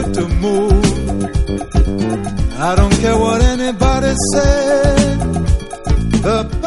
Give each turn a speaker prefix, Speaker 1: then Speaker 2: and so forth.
Speaker 1: to move. I don't care what anybody said. The